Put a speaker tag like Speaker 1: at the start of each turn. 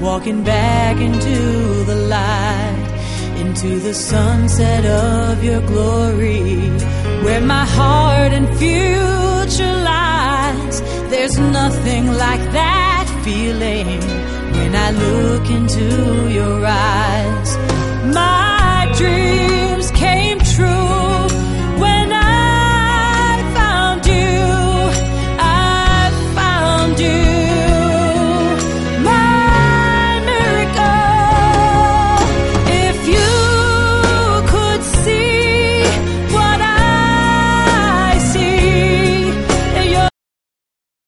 Speaker 1: walking back into the light, into the sunset of your glory, where my heart and future lies. There's nothing like that feeling when I look into your eyes. My dreams came